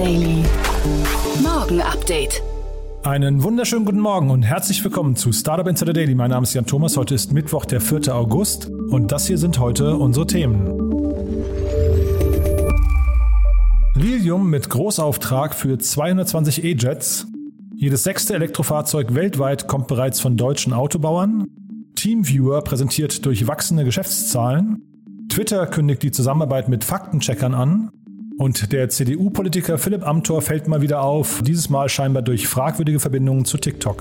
Daily. Morgen Update. Einen wunderschönen guten Morgen und herzlich willkommen zu Startup Insider Daily. Mein Name ist Jan Thomas, heute ist Mittwoch, der 4. August und das hier sind heute unsere Themen. Lilium mit Großauftrag für 220 E-Jets. Jedes 6. Elektrofahrzeug weltweit kommt bereits von deutschen Autobauern. TeamViewer präsentiert durchwachsene Geschäftszahlen. Twitter kündigt die Zusammenarbeit mit Faktencheckern an. Und der CDU-Politiker Philipp Amthor fällt mal wieder auf, dieses Mal scheinbar durch fragwürdige Verbindungen zu TikTok.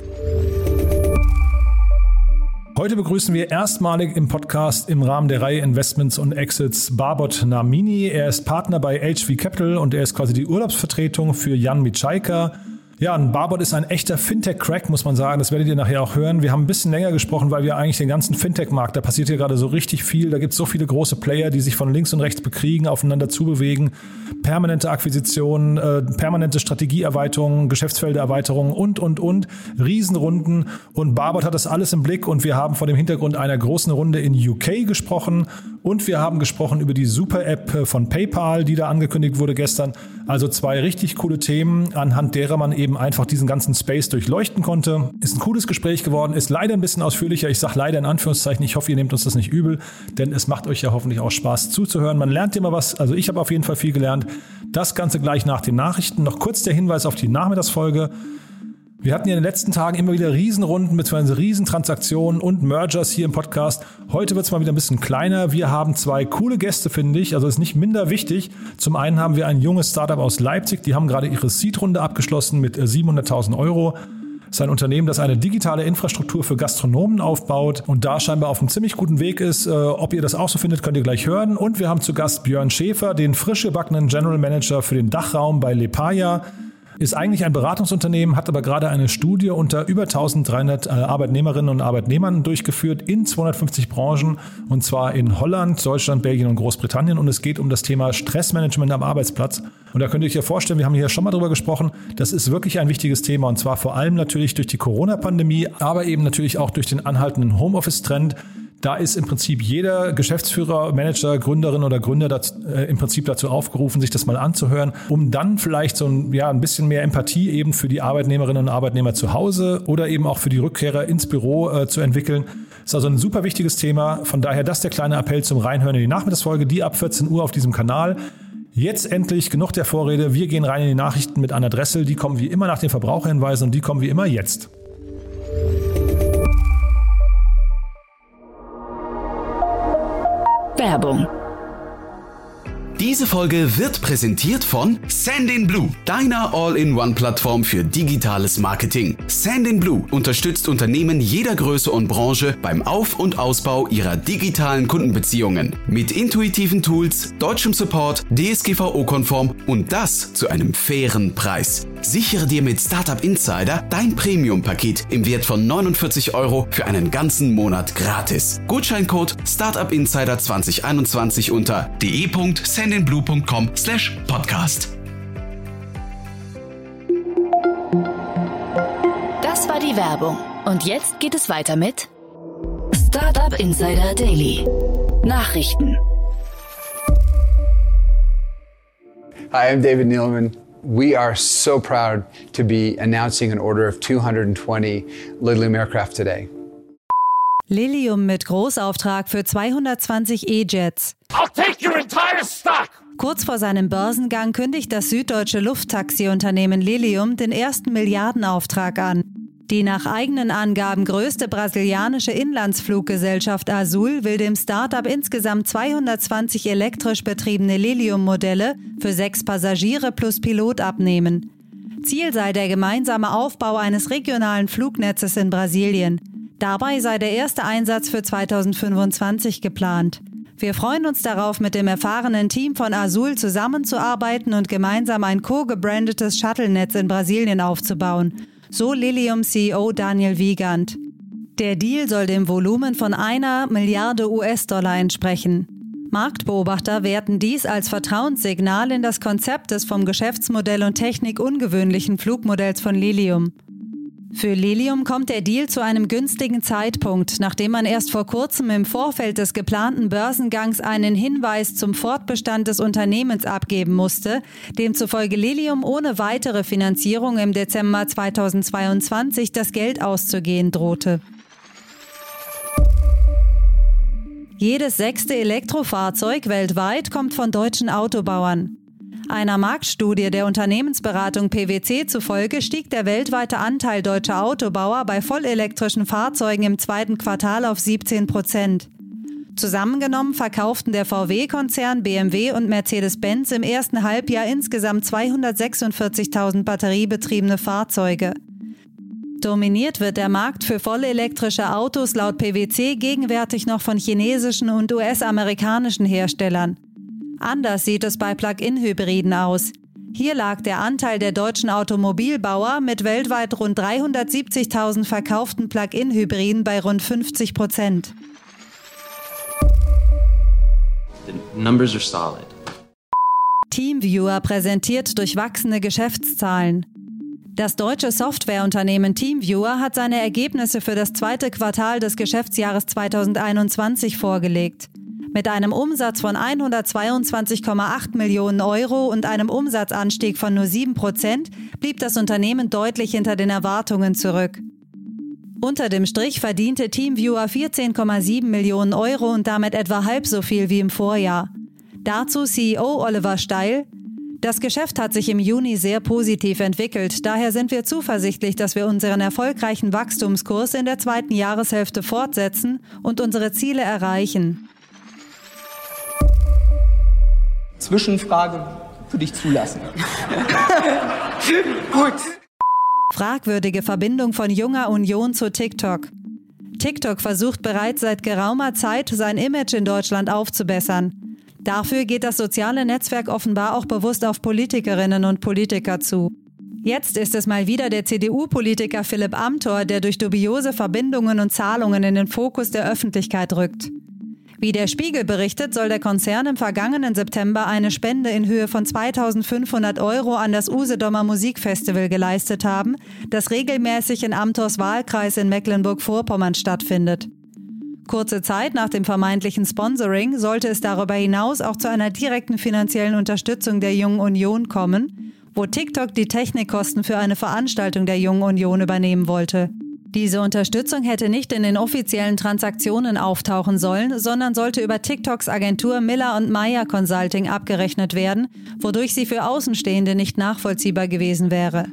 Heute begrüßen wir erstmalig im Podcast im Rahmen der Reihe Investments und Exits Barbot Namini. Er ist Partner bei HV Capital und er ist quasi die Urlaubsvertretung für Jan Mitschaika. Ja, und Barbot ist ein echter Fintech-Crack, muss man sagen. Das werdet ihr nachher auch hören. Wir haben ein bisschen länger gesprochen, weil wir eigentlich den ganzen Fintech-Markt, da passiert hier gerade so richtig viel. Da gibt es so viele große Player, die sich von links und rechts bekriegen, aufeinander zubewegen. Permanente Akquisitionen, permanente Strategieerweiterungen, Geschäftsfeldererweiterungen und. Riesenrunden. Und Barbot hat das alles im Blick. Und wir haben vor dem Hintergrund einer großen Runde in UK gesprochen. Und wir haben gesprochen über die Super-App von PayPal, die da angekündigt wurde gestern. Also 2 richtig coole Themen, anhand derer man eben einfach diesen ganzen Space durchleuchten konnte. Ist ein cooles Gespräch geworden, ist leider ein bisschen ausführlicher. Ich sage leider in Anführungszeichen, ich hoffe, ihr nehmt uns das nicht übel, denn es macht euch ja hoffentlich auch Spaß zuzuhören. Man lernt immer was, also ich habe auf jeden Fall viel gelernt. Das Ganze gleich nach den Nachrichten. Noch kurz der Hinweis auf die Nachmittagsfolge. Wir hatten ja in den letzten Tagen immer wieder Riesenrunden bzw. Riesentransaktionen und Mergers hier im Podcast. Heute wird es mal wieder ein bisschen kleiner. Wir haben 2 coole Gäste, finde ich. Also ist nicht minder wichtig. Zum einen haben wir ein junges Startup aus Leipzig. Die haben gerade ihre Seed-Runde abgeschlossen mit 700.000 €. Das ist ein Unternehmen, das eine digitale Infrastruktur für Gastronomen aufbaut und da scheinbar auf einem ziemlich guten Weg ist. Ob ihr das auch so findet, könnt ihr gleich hören. Und wir haben zu Gast Björn Schäfer, den frisch gebackenen General Manager für den Dachraum bei Lepaya. Ist eigentlich ein Beratungsunternehmen, hat aber gerade eine Studie unter über 1300 Arbeitnehmerinnen und Arbeitnehmern durchgeführt in 250 Branchen und zwar in Holland, Deutschland, Belgien und Großbritannien und es geht um das Thema Stressmanagement am Arbeitsplatz. Und da könnt ihr euch ja vorstellen, wir haben hier schon mal drüber gesprochen, das ist wirklich ein wichtiges Thema und zwar vor allem natürlich durch die Corona-Pandemie, aber eben natürlich auch durch den anhaltenden Homeoffice-Trend. Da ist im Prinzip jeder Geschäftsführer, Manager, Gründerin oder Gründer im Prinzip dazu aufgerufen, sich das mal anzuhören, um dann vielleicht so ein bisschen mehr Empathie eben für die Arbeitnehmerinnen und Arbeitnehmer zu Hause oder eben auch für die Rückkehrer ins Büro zu entwickeln. Das ist also ein super wichtiges Thema. Von daher das der kleine Appell zum Reinhören in die Nachmittagsfolge, die ab 14 Uhr auf diesem Kanal. Jetzt endlich genug der Vorrede. Wir gehen rein in die Nachrichten mit Anna Dressel. Die kommen wie immer nach den Verbraucherhinweisen und die kommen wie immer jetzt. Werbung. Diese Folge wird präsentiert von Sendinblue, deiner All-in-One-Plattform für digitales Marketing. Sendinblue unterstützt Unternehmen jeder Größe und Branche beim Auf- und Ausbau ihrer digitalen Kundenbeziehungen. Mit intuitiven Tools, deutschem Support, DSGVO-konform und das zu einem fairen Preis. Sichere dir mit Startup Insider dein Premium-Paket im Wert von 49 € für einen ganzen Monat gratis. Gutscheincode Startup Insider 2021 unter de.sendinblue.com/podcast. Das war die Werbung. Und jetzt geht es weiter mit Startup Insider Daily. Nachrichten. Hi, I'm David Neeleman. We are so proud to be announcing an order of 220 Lilium aircraft today. Lilium mit Großauftrag für 220 E-Jets. I'll take your entire stock! Kurz vor seinem Börsengang kündigt das süddeutsche Lufttaxi-Unternehmen Lilium den ersten Milliardenauftrag an. Die nach eigenen Angaben größte brasilianische Inlandsfluggesellschaft Azul will dem Startup insgesamt 220 elektrisch betriebene Lilium-Modelle für 6 Passagiere plus Pilot abnehmen. Ziel sei der gemeinsame Aufbau eines regionalen Flugnetzes in Brasilien. Dabei sei der erste Einsatz für 2025 geplant. Wir freuen uns darauf, mit dem erfahrenen Team von Azul zusammenzuarbeiten und gemeinsam ein co-gebrandetes Shuttle-Netz in Brasilien aufzubauen. So Lilium-CEO Daniel Wiegand. Der Deal soll dem Volumen von 1 Milliarde US-Dollar entsprechen. Marktbeobachter werten dies als Vertrauenssignal in das Konzept des vom Geschäftsmodell und Technik ungewöhnlichen Flugmodells von Lilium. Für Lilium kommt der Deal zu einem günstigen Zeitpunkt, nachdem man erst vor kurzem im Vorfeld des geplanten Börsengangs einen Hinweis zum Fortbestand des Unternehmens abgeben musste, demzufolge Lilium ohne weitere Finanzierung im Dezember 2022 das Geld auszugehen drohte. Jedes 6. Elektrofahrzeug weltweit kommt von deutschen Autobauern. Einer Marktstudie der Unternehmensberatung PwC zufolge stieg der weltweite Anteil deutscher Autobauer bei vollelektrischen Fahrzeugen im 2. Quartal auf 17%. Zusammengenommen verkauften der VW-Konzern, BMW und Mercedes-Benz im ersten Halbjahr insgesamt 246.000 batteriebetriebene Fahrzeuge. Dominiert wird der Markt für vollelektrische Autos laut PwC gegenwärtig noch von chinesischen und US-amerikanischen Herstellern. Anders sieht es bei Plug-in-Hybriden aus. Hier lag der Anteil der deutschen Automobilbauer mit weltweit rund 370.000 verkauften Plug-in-Hybriden bei rund 50%. The numbers are solid. TeamViewer präsentiert durchwachsene Geschäftszahlen. Das deutsche Softwareunternehmen TeamViewer hat seine Ergebnisse für das 2. Quartal des Geschäftsjahres 2021 vorgelegt. Mit einem Umsatz von 122,8 Millionen Euro und einem Umsatzanstieg von nur 7% blieb das Unternehmen deutlich hinter den Erwartungen zurück. Unter dem Strich verdiente TeamViewer 14,7 Millionen Euro und damit etwa halb so viel wie im Vorjahr. Dazu CEO Oliver Steil: Das Geschäft hat sich im Juni sehr positiv entwickelt, daher sind wir zuversichtlich, dass wir unseren erfolgreichen Wachstumskurs in der 2. Jahreshälfte fortsetzen und unsere Ziele erreichen. Zwischenfrage würde ich zulassen. Gut. Fragwürdige Verbindung von Junger Union zu TikTok. TikTok versucht bereits seit geraumer Zeit, sein Image in Deutschland aufzubessern. Dafür geht das soziale Netzwerk offenbar auch bewusst auf Politikerinnen und Politiker zu. Jetzt ist es mal wieder der CDU-Politiker Philipp Amthor, der durch dubiose Verbindungen und Zahlungen in den Fokus der Öffentlichkeit rückt. Wie der Spiegel berichtet, soll der Konzern im vergangenen September eine Spende in Höhe von 2.500 Euro an das Usedomer Musikfestival geleistet haben, das regelmäßig in Amthors Wahlkreis in Mecklenburg-Vorpommern stattfindet. Kurze Zeit nach dem vermeintlichen Sponsoring sollte es darüber hinaus auch zu einer direkten finanziellen Unterstützung der Jungen Union kommen, wo TikTok die Technikkosten für eine Veranstaltung der Jungen Union übernehmen wollte. Diese Unterstützung hätte nicht in den offiziellen Transaktionen auftauchen sollen, sondern sollte über TikToks Agentur Miller & Meyer Consulting abgerechnet werden, wodurch sie für Außenstehende nicht nachvollziehbar gewesen wäre.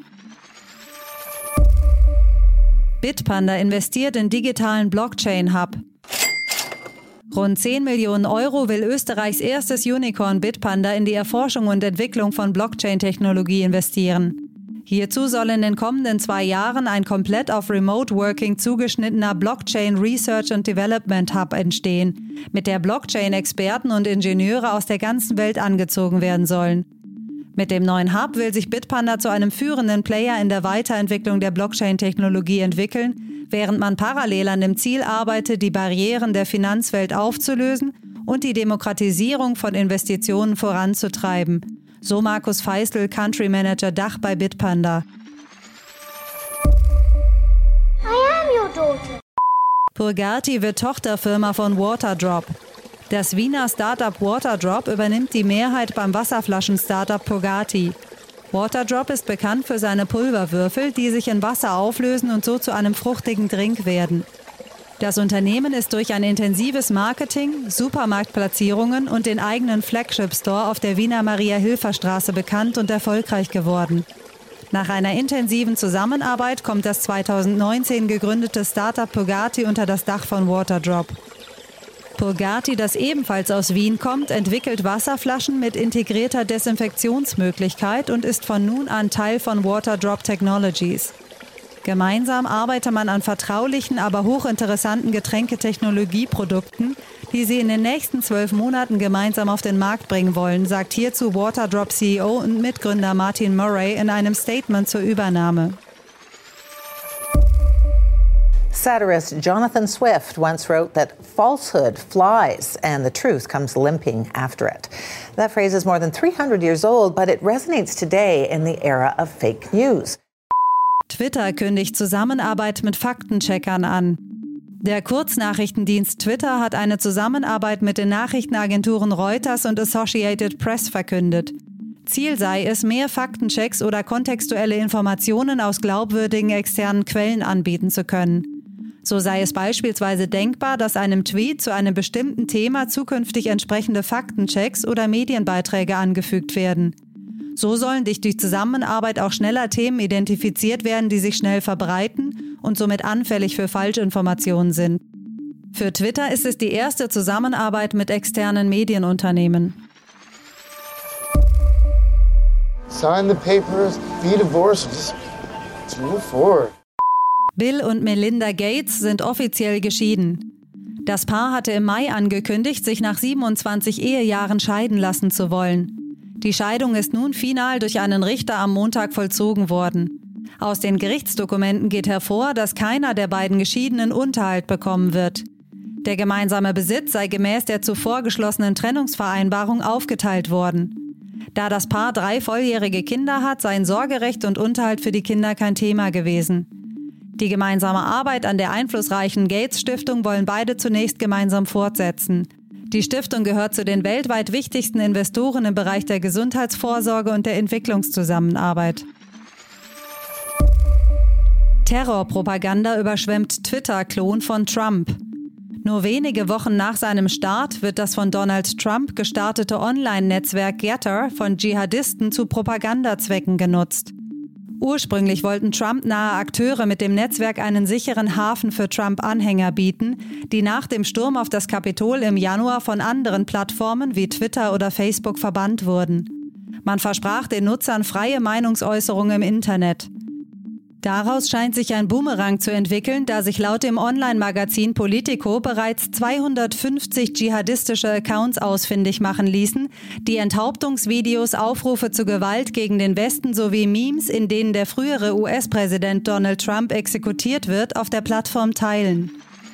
Bitpanda investiert in digitalen Blockchain-Hub. Rund 10 Millionen Euro will Österreichs erstes Unicorn Bitpanda in die Erforschung und Entwicklung von Blockchain-Technologie investieren. Hierzu soll in den kommenden 2 Jahren ein komplett auf Remote Working zugeschnittener Blockchain Research and Development Hub entstehen, mit der Blockchain-Experten und Ingenieure aus der ganzen Welt angezogen werden sollen. Mit dem neuen Hub will sich Bitpanda zu einem führenden Player in der Weiterentwicklung der Blockchain-Technologie entwickeln, während man parallel an dem Ziel arbeitet, die Barrieren der Finanzwelt aufzulösen und die Demokratisierung von Investitionen voranzutreiben. So Markus Feistel, Country Manager Dach bei Bitpanda. I am your daughter. Purgati wird Tochterfirma von Waterdrop. Das Wiener Startup Waterdrop übernimmt die Mehrheit beim Wasserflaschen-Startup Purgati. Waterdrop ist bekannt für seine Pulverwürfel, die sich in Wasser auflösen und so zu einem fruchtigen Drink werden. Das Unternehmen ist durch ein intensives Marketing, Supermarktplatzierungen und den eigenen Flagship-Store auf der Wiener Maria-Hilfer-Straße bekannt und erfolgreich geworden. Nach einer intensiven Zusammenarbeit kommt das 2019 gegründete Startup Purgati unter das Dach von Waterdrop. Purgati, das ebenfalls aus Wien kommt, entwickelt Wasserflaschen mit integrierter Desinfektionsmöglichkeit und ist von nun an Teil von Waterdrop Technologies. Gemeinsam arbeitet man an vertraulichen, aber hochinteressanten Getränketechnologieprodukten, die sie in den nächsten 12 Monaten gemeinsam auf den Markt bringen wollen, sagt hierzu Waterdrop CEO und Mitgründer Martin Murray in einem Statement zur Übernahme. Satirist Jonathan Swift once wrote that falsehood flies and the truth comes limping after it. That phrase is more than 300 years old, but it resonates today in the era of fake news. Twitter kündigt Zusammenarbeit mit Faktencheckern an. Der Kurznachrichtendienst Twitter hat eine Zusammenarbeit mit den Nachrichtenagenturen Reuters und Associated Press verkündet. Ziel sei es, mehr Faktenchecks oder kontextuelle Informationen aus glaubwürdigen externen Quellen anbieten zu können. So sei es beispielsweise denkbar, dass einem Tweet zu einem bestimmten Thema zukünftig entsprechende Faktenchecks oder Medienbeiträge angefügt werden. So sollen durch die Zusammenarbeit auch schneller Themen identifiziert werden, die sich schnell verbreiten und somit anfällig für Falschinformationen sind. Für Twitter ist es die erste Zusammenarbeit mit externen Medienunternehmen. Sign the papers, be divorced, let's move forward. Bill und Melinda Gates sind offiziell geschieden. Das Paar hatte im Mai angekündigt, sich nach 27 Ehejahren scheiden lassen zu wollen. Die Scheidung ist nun final durch einen Richter am Montag vollzogen worden. Aus den Gerichtsdokumenten geht hervor, dass keiner der beiden Geschiedenen Unterhalt bekommen wird. Der gemeinsame Besitz sei gemäß der zuvor geschlossenen Trennungsvereinbarung aufgeteilt worden. Da das Paar 3 volljährige Kinder hat, seien Sorgerecht und Unterhalt für die Kinder kein Thema gewesen. Die gemeinsame Arbeit an der einflussreichen Gates-Stiftung wollen beide zunächst gemeinsam fortsetzen. Die Stiftung gehört zu den weltweit wichtigsten Investoren im Bereich der Gesundheitsvorsorge und der Entwicklungszusammenarbeit. Terrorpropaganda überschwemmt Twitter-Klon von Trump. Nur wenige Wochen nach seinem Start wird das von Donald Trump gestartete Online-Netzwerk Getter von Dschihadisten zu Propagandazwecken genutzt. Ursprünglich wollten Trump-nahe Akteure mit dem Netzwerk einen sicheren Hafen für Trump-Anhänger bieten, die nach dem Sturm auf das Kapitol im Januar von anderen Plattformen wie Twitter oder Facebook verbannt wurden. Man versprach den Nutzern freie Meinungsäußerung im Internet. Daraus scheint sich ein Boomerang zu entwickeln, da sich laut dem Online-Magazin Politico bereits 250 dschihadistische Accounts ausfindig machen ließen, die Enthauptungsvideos, Aufrufe zu Gewalt gegen den Westen sowie Memes, in denen der frühere US-Präsident Donald Trump exekutiert wird, auf der Plattform teilen.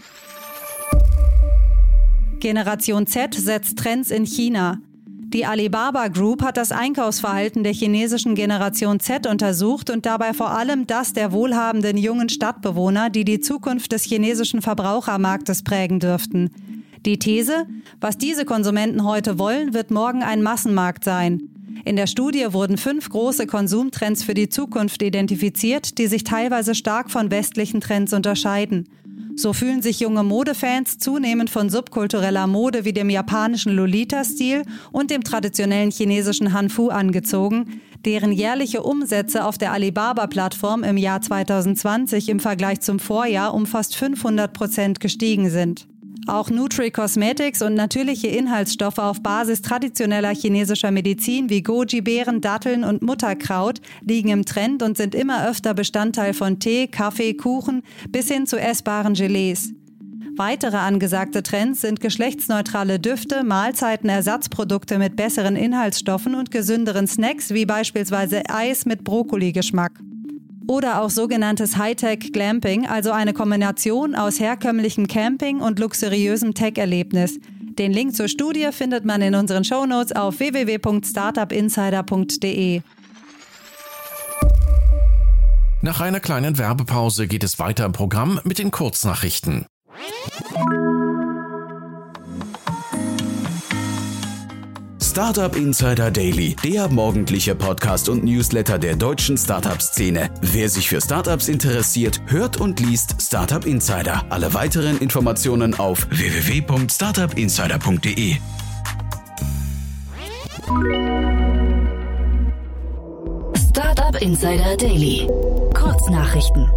Generation Z setzt Trends in China. Die Alibaba Group hat das Einkaufsverhalten der chinesischen Generation Z untersucht und dabei vor allem das der wohlhabenden jungen Stadtbewohner, die die Zukunft des chinesischen Verbrauchermarktes prägen dürften. Die These: Was diese Konsumenten heute wollen, wird morgen ein Massenmarkt sein. In der Studie wurden 5 große Konsumtrends für die Zukunft identifiziert, die sich teilweise stark von westlichen Trends unterscheiden. So fühlen sich junge Modefans zunehmend von subkultureller Mode wie dem japanischen Lolita-Stil und dem traditionellen chinesischen Hanfu angezogen, deren jährliche Umsätze auf der Alibaba-Plattform im Jahr 2020 im Vergleich zum Vorjahr um fast 500% gestiegen sind. Auch Nutri-Cosmetics und natürliche Inhaltsstoffe auf Basis traditioneller chinesischer Medizin wie Goji-Beeren, Datteln und Mutterkraut liegen im Trend und sind immer öfter Bestandteil von Tee, Kaffee, Kuchen bis hin zu essbaren Gelees. Weitere angesagte Trends sind geschlechtsneutrale Düfte, Mahlzeitenersatzprodukte mit besseren Inhaltsstoffen und gesünderen Snacks wie beispielsweise Eis mit Brokkoli-Geschmack. Oder auch sogenanntes Hightech-Glamping, also eine Kombination aus herkömmlichem Camping und luxuriösem Tech-Erlebnis. Den Link zur Studie findet man in unseren Shownotes auf www.startupinsider.de. Nach einer kleinen Werbepause geht es weiter im Programm mit den Kurznachrichten. Startup Insider Daily, der morgendliche Podcast und Newsletter der deutschen Startup-Szene. Wer sich für Startups interessiert, hört und liest Startup Insider. Alle weiteren Informationen auf www.startupinsider.de. Startup Insider Daily. Kurznachrichten.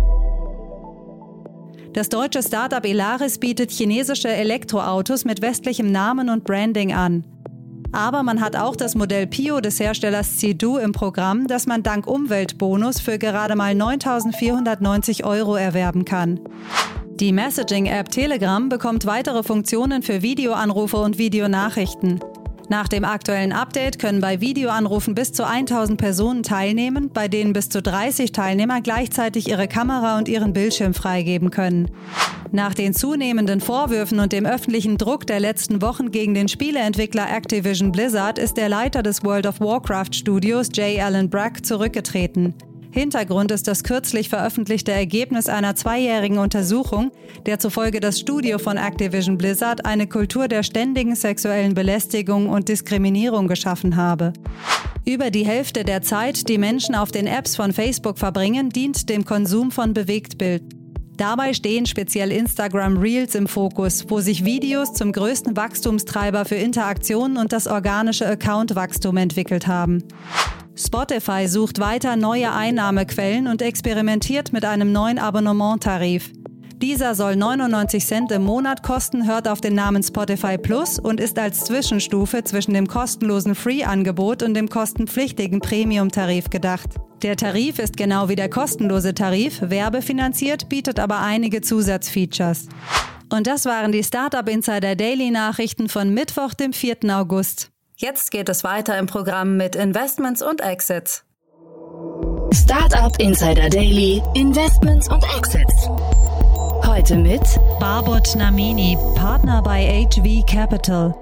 Das deutsche Startup Elaris bietet chinesische Elektroautos mit westlichem Namen und Branding an. Aber man hat auch das Modell Pio des Herstellers Xidu im Programm, das man dank Umweltbonus für gerade mal 9.490 € erwerben kann. Die Messaging-App Telegram bekommt weitere Funktionen für Videoanrufe und Videonachrichten. Nach dem aktuellen Update können bei Videoanrufen bis zu 1.000 Personen teilnehmen, bei denen bis zu 30 Teilnehmer gleichzeitig ihre Kamera und ihren Bildschirm freigeben können. Nach den zunehmenden Vorwürfen und dem öffentlichen Druck der letzten Wochen gegen den Spieleentwickler Activision Blizzard ist der Leiter des World of Warcraft Studios, J. Allen Brack, zurückgetreten. Hintergrund ist das kürzlich veröffentlichte Ergebnis einer 2-jährigen Untersuchung, der zufolge das Studio von Activision Blizzard eine Kultur der ständigen sexuellen Belästigung und Diskriminierung geschaffen habe. Über die Hälfte der Zeit, die Menschen auf den Apps von Facebook verbringen, dient dem Konsum von Bewegtbild. Dabei stehen speziell Instagram Reels im Fokus, wo sich Videos zum größten Wachstumstreiber für Interaktionen und das organische Accountwachstum entwickelt haben. Spotify sucht weiter neue Einnahmequellen und experimentiert mit einem neuen Abonnementtarif. Dieser soll 99 Cent im Monat kosten, hört auf den Namen Spotify Plus und ist als Zwischenstufe zwischen dem kostenlosen Free-Angebot und dem kostenpflichtigen Premium-Tarif gedacht. Der Tarif ist genau wie der kostenlose Tarif, werbefinanziert, bietet aber einige Zusatzfeatures. Und das waren die Startup Insider Daily Nachrichten von Mittwoch, dem 4. August. Jetzt geht es weiter im Programm mit Investments und Exits. Startup Insider Daily, Investments und Exits. Heute mit Barbot Namini, Partner bei HV Capital.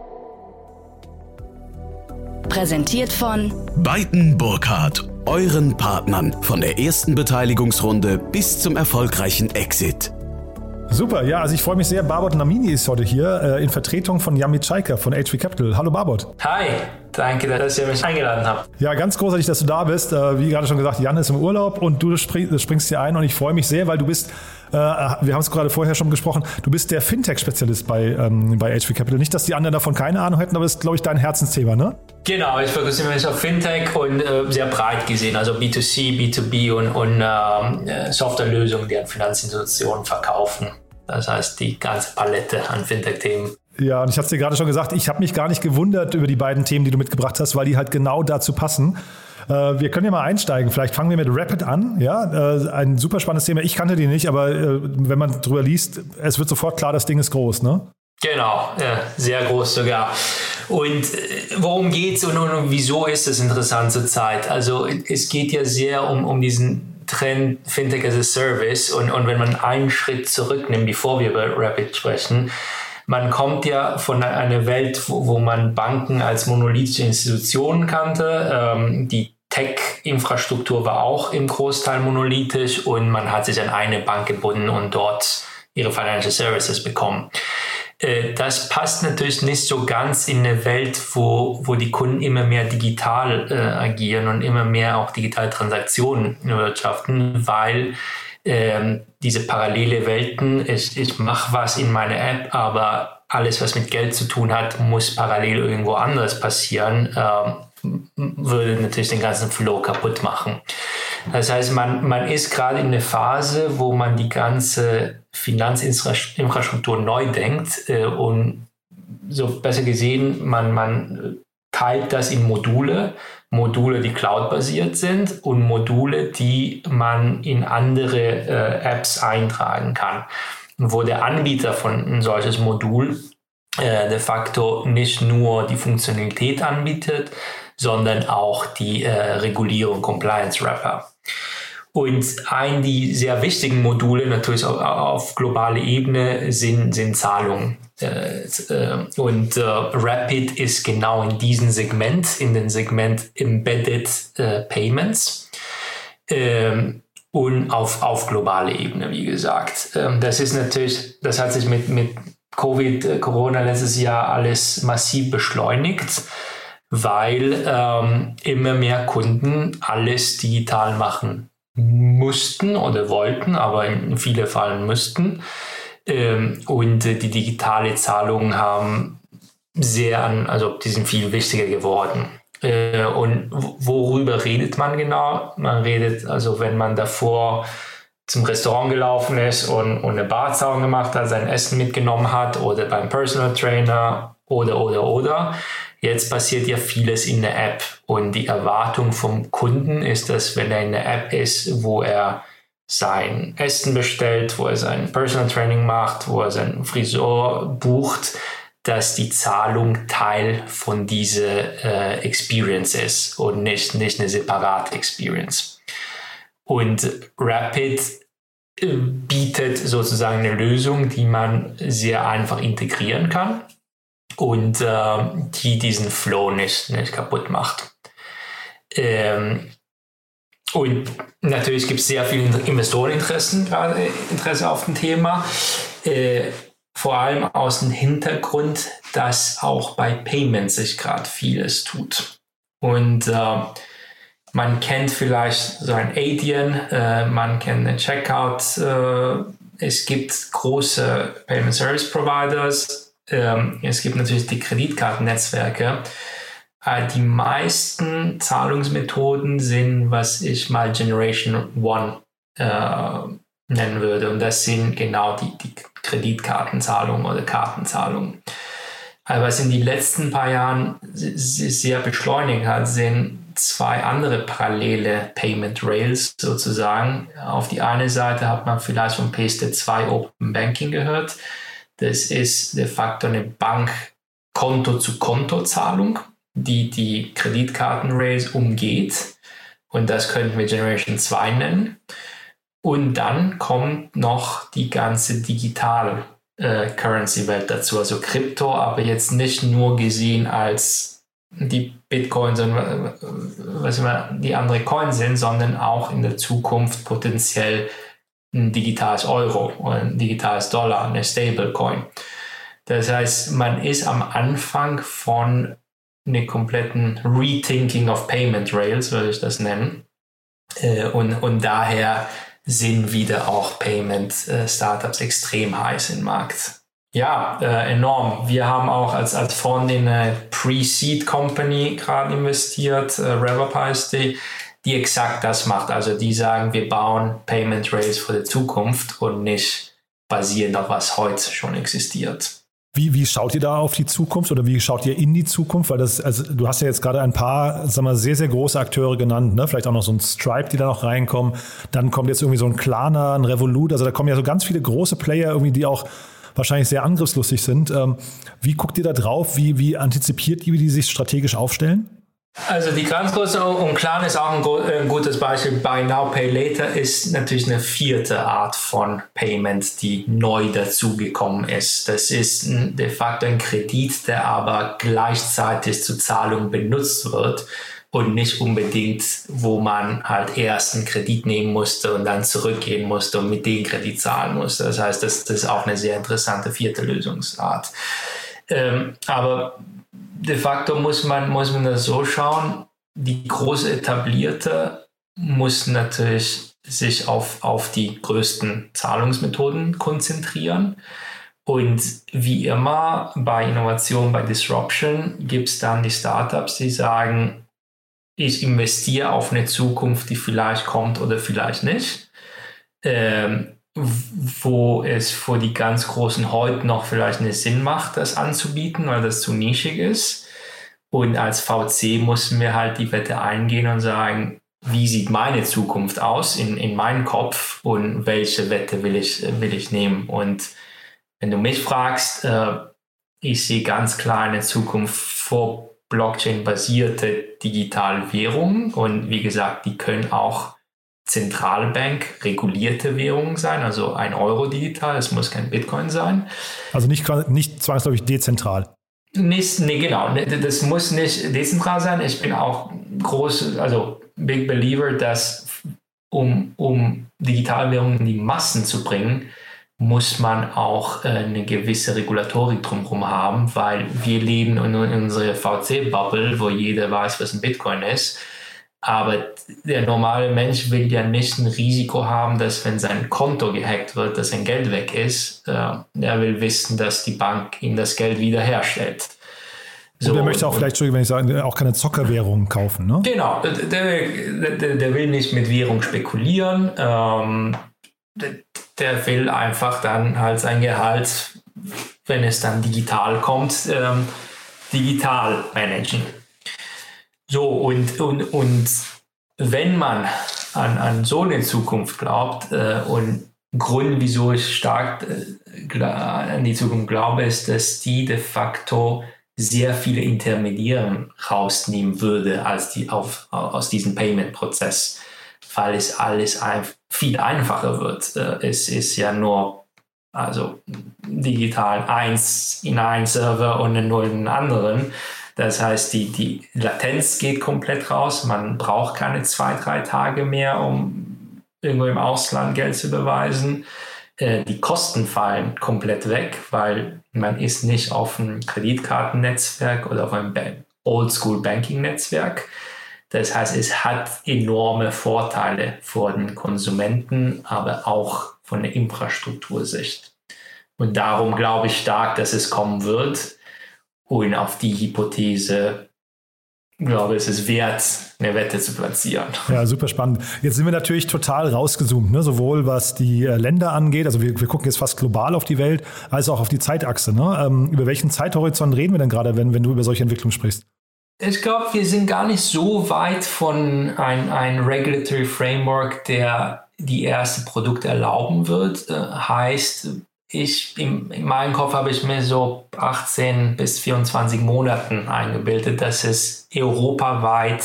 Präsentiert von Beiten Burkhardt, euren Partnern von der ersten Beteiligungsrunde bis zum erfolgreichen Exit. Super, ja, also ich freue mich sehr. Barbot Namini ist heute hier in Vertretung von Jan Micajka von HV Capital. Hallo Barbot. Hi, danke, dass ihr mich eingeladen habt. Ja, ganz großartig, dass du da bist. Wie gerade schon gesagt, Jan ist im Urlaub und du springst hier ein und ich freue mich sehr, weil du bist, wir haben es gerade vorher schon gesprochen, du bist der Fintech-Spezialist bei HV Capital. Nicht, dass die anderen davon keine Ahnung hätten, aber das ist, glaube ich, dein Herzensthema, ne? Genau, ich fokussiere mich auf Fintech und sehr breit gesehen, also B2C, B2B und Softwarelösungen, die an Finanzinstitutionen verkaufen. Das heißt, die ganze Palette an Fintech-Themen. Ja, und ich hatte es dir gerade schon gesagt, ich habe mich gar nicht gewundert über die beiden Themen, die du mitgebracht hast, weil die halt genau dazu passen. Wir können ja mal einsteigen. Vielleicht fangen wir mit Rapid an. Ja, ein super spannendes Thema. Ich kannte die nicht, aber wenn man drüber liest, es wird sofort klar, das Ding ist groß, ne? Genau, sehr groß sogar. Und worum geht's und wieso ist es interessant zur Zeit? Also es geht ja sehr um diesen Trend Fintech as a Service und wenn man einen Schritt zurücknimmt, bevor wir über Rapid sprechen, man kommt ja von einer Welt, wo man Banken als monolithische Institutionen kannte. Die Tech-Infrastruktur war auch im Großteil monolithisch und man hat sich an eine Bank gebunden und dort ihre Financial Services bekommen. Das passt natürlich nicht so ganz in eine Welt, wo die Kunden immer mehr digital agieren und immer mehr auch digitale Transaktionen wirtschaften, weil diese parallele Welten, ich mache was in meiner App, aber alles, was mit Geld zu tun hat, muss parallel irgendwo anders passieren, würde natürlich den ganzen Flow kaputt machen. Das heißt, man ist gerade in einer Phase, wo man die ganze Finanzinfrastruktur neu denkt und so besser gesehen, man teilt das in Module, die cloud-basiert sind und Module, die man in andere Apps eintragen kann. Und wo der Anbieter von ein solches Modul de facto nicht nur die Funktionalität anbietet, sondern auch die Regulierung, Compliance-Wrapper. Und die sehr wichtigen Module natürlich auf globaler Ebene sind Zahlungen. Und Rapid ist genau in diesem Segment, in dem Segment Embedded Payments und auf globaler Ebene, wie gesagt. Das hat sich mit Corona letztes Jahr alles massiv beschleunigt, weil immer mehr Kunden alles digital machen mussten oder wollten, aber in vielen Fällen müssten. Und die digitale Zahlungen die sind viel wichtiger geworden. Und worüber redet man genau? Man redet, also wenn man davor zum Restaurant gelaufen ist und eine Barzahlung gemacht hat, sein Essen mitgenommen hat oder beim Personal Trainer oder. Jetzt passiert ja vieles in der App und die Erwartung vom Kunden ist, dass wenn er in der App ist, wo er sein Essen bestellt, wo er sein Personal Training macht, wo er seinen Friseur bucht, dass die Zahlung Teil von dieser Experience ist und nicht eine separate Experience. Und Rapid bietet sozusagen eine Lösung, die man sehr einfach integrieren kann und die diesen Flow nicht kaputt macht. Und natürlich gibt es sehr viele Investoreninteressen, gerade Interesse auf dem Thema. Vor allem aus dem Hintergrund, dass auch bei Payments sich gerade vieles tut. Und man kennt vielleicht so ein Adyen, man kennt einen Checkout. Es gibt große Payment Service Providers. Es gibt natürlich die Kreditkartennetzwerke. Die meisten Zahlungsmethoden sind, was ich mal Generation 1 nennen würde. Und das sind genau die Kreditkartenzahlungen oder Kartenzahlungen. Aber was in den letzten paar Jahren sehr beschleunigt hat, sind 2 andere parallele Payment Rails sozusagen. Auf die eine Seite hat man vielleicht von PSD2 Open Banking gehört. Das ist de facto eine Bank-Konto-zu-Konto-Zahlung, die Kreditkarten-Rails umgeht. Und das könnten wir Generation 2 nennen. Und dann kommt noch die ganze Digital-Currency-Welt dazu, also Krypto, aber jetzt nicht nur gesehen als die Bitcoin, sondern was immer die anderen Coins sind, sondern auch in der Zukunft potenziell ein digitales Euro oder ein digitales Dollar, eine Stablecoin. Das heißt, man ist am Anfang von einem kompletten Rethinking of Payment Rails, würde ich das nennen. Und daher sind wieder auch Payment-Startups extrem heiß im Markt. Ja, enorm. Wir haben auch als Fonds in eine Pre-Seed Company gerade investiert, Reverb heißt die exakt das macht. Also die sagen, wir bauen Payment Rails für die Zukunft und nicht basierend auf was heute schon existiert. Wie schaut ihr da auf die Zukunft oder wie schaut ihr in die Zukunft? Weil du hast ja jetzt gerade ein paar, sehr, sehr große Akteure genannt, ne? Vielleicht auch noch so ein Stripe, die da noch reinkommen. Dann kommt jetzt irgendwie so ein Klarna, ein Revolut. Also da kommen ja so ganz viele große Player irgendwie, die auch wahrscheinlich sehr angriffslustig sind. Wie guckt ihr da drauf? Wie antizipiert ihr, wie die sich strategisch aufstellen? Also die ganz große, und Klarna ist auch ein gutes Beispiel. Buy Now, Pay Later ist natürlich eine 4. Art von Payment, die neu dazugekommen ist. Das ist de facto ein Kredit, der aber gleichzeitig zur Zahlung benutzt wird und nicht unbedingt, wo man halt erst einen Kredit nehmen musste und dann zurückgehen musste und mit dem Kredit zahlen musste. Das heißt, das ist auch eine sehr interessante 4. Lösungsart. Aber de facto muss man das so schauen, die große Etablierte muss natürlich sich auf die größten Zahlungsmethoden konzentrieren. Und wie immer bei Innovation, bei Disruption gibt es dann die Startups, die sagen, ich investiere auf eine Zukunft, die vielleicht kommt oder vielleicht nicht. Wo es für die ganz Großen heute noch vielleicht einen Sinn macht, das anzubieten, weil das zu nischig ist. Und als VC mussten wir halt die Wette eingehen und sagen, wie sieht meine Zukunft aus in meinem Kopf und welche Wette will ich nehmen? Und wenn du mich fragst, ich sehe ganz klar eine Zukunft vor Blockchain-basierte digitale Währungen. Und wie gesagt, die können auch Zentralbank regulierte Währungen sein, also ein Euro digital, es muss kein Bitcoin sein. Also nicht zwangsläufig dezentral. Genau, das muss nicht dezentral sein. Ich bin auch Big Believer, dass um Digitalwährungen in die Massen zu bringen, muss man auch eine gewisse Regulatorik drumherum haben, weil wir leben in unserer VC-Bubble, wo jeder weiß, was ein Bitcoin ist. Aber der normale Mensch will ja nicht ein Risiko haben, dass wenn sein Konto gehackt wird, dass sein Geld weg ist. Er will wissen, dass die Bank ihm das Geld wiederherstellt. So, und er möchte auch vielleicht, Entschuldigung, wenn ich sage, auch keine Zockerwährungen kaufen, ne? Genau, der will nicht mit Währung spekulieren. Der will einfach dann halt sein Gehalt, wenn es dann digital kommt, digital managen. So, und wenn man an so eine Zukunft glaubt, und Grund, wieso ich stark an die Zukunft glaube, ist, dass die de facto sehr viele Intermediäre rausnehmen würde aus diesem Payment-Prozess, weil es alles viel einfacher wird. Es ist ja nur digital 1 in einen Server und 0 in einen anderen. Das heißt, die Latenz geht komplett raus. Man braucht keine 2-3 Tage mehr, um irgendwo im Ausland Geld zu überweisen. Die Kosten fallen komplett weg, weil man ist nicht auf einem Kreditkartennetzwerk oder auf einem Oldschool-Banking-Netzwerk. Das heißt, es hat enorme Vorteile für den Konsumenten, aber auch von der Infrastruktursicht. Und darum glaube ich stark, dass es kommen wird. Und auf die Hypothese, glaube ich, ist es wert, eine Wette zu platzieren. Ja, super spannend. Jetzt sind wir natürlich total rausgezoomt, ne? Sowohl was die Länder angeht, also wir gucken jetzt fast global auf die Welt, als auch auf die Zeitachse. Ne? Über welchen Zeithorizont reden wir denn gerade, wenn du über solche Entwicklungen sprichst? Ich glaube, wir sind gar nicht so weit von ein Regulatory Framework, der die ersten Produkte erlauben wird. Heißt, in meinem Kopf habe ich mir so 18 bis 24 Monaten eingebildet, dass es europaweit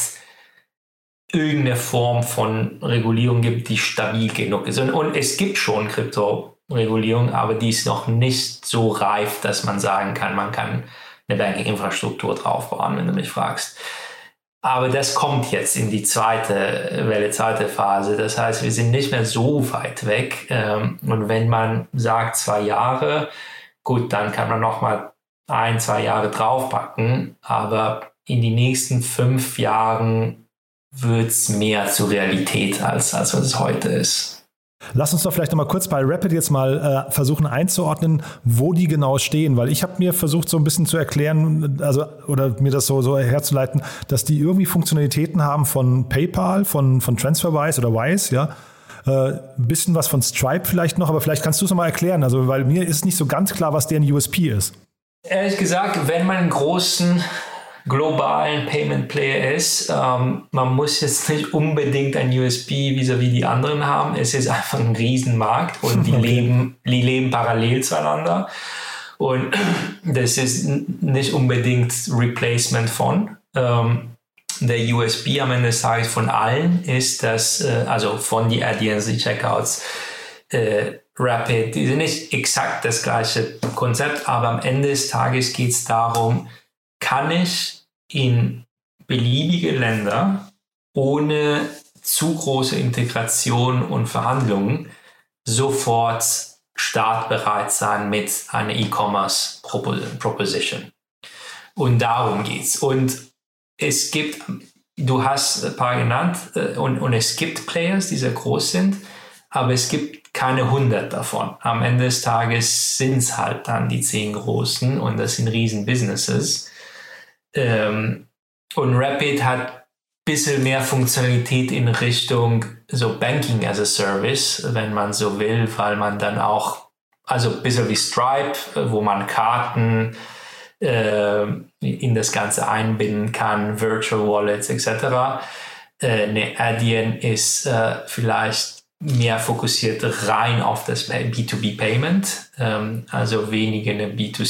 irgendeine Form von Regulierung gibt, die stabil genug ist. Und es gibt schon Kryptoregulierung, aber die ist noch nicht so reif, dass man sagen kann, man kann eine Banking-Infrastruktur draufbauen, wenn du mich fragst. Aber das kommt jetzt in die zweite Welle, zweite Phase. Das heißt, wir sind nicht mehr so weit weg. Und wenn man sagt 2 Jahre, gut, dann kann man noch mal 1-2 Jahre draufpacken. Aber in die nächsten 5 Jahren wird es mehr zur Realität, als was es heute ist. Lass uns doch vielleicht noch mal kurz bei Rapid jetzt mal versuchen einzuordnen, wo die genau stehen, weil ich habe mir versucht so ein bisschen zu erklären, also oder mir das so herzuleiten, dass die irgendwie Funktionalitäten haben von PayPal, von TransferWise oder Wise, ja, ein bisschen was von Stripe vielleicht noch, aber vielleicht kannst du es noch mal erklären, also weil mir ist nicht so ganz klar, was deren USP ist. Ehrlich gesagt, wenn man einen großen globalen Payment Player ist. Man muss jetzt nicht unbedingt ein USP vis-à-vis die anderen haben. Es ist einfach ein Riesenmarkt und die leben parallel zueinander. Und das ist nicht unbedingt Replacement von. Der USP am Ende des Tages von allen ist, dass, also von die Adyen's, die Checkouts, Rapid, die sind nicht exakt das gleiche Konzept, aber am Ende des Tages geht es darum, kann ich in beliebige Länder ohne zu große Integration und Verhandlungen sofort startbereit sein mit einer E-Commerce Proposition. Und darum geht's. Und es gibt, du hast ein paar genannt, und es gibt Players, die sehr groß sind, aber es gibt keine 100 davon. Am Ende des Tages sind es halt dann die 10 Großen und das sind riesen Businesses. Und Rapid hat ein bisschen mehr Funktionalität in Richtung so Banking as a Service, wenn man so will, weil man dann auch, also ein bisschen wie Stripe, wo man Karten in das Ganze einbinden kann, Virtual Wallets etc. Eine Adyen ist vielleicht mehr fokussiert rein auf das B2B-Payment, also weniger eine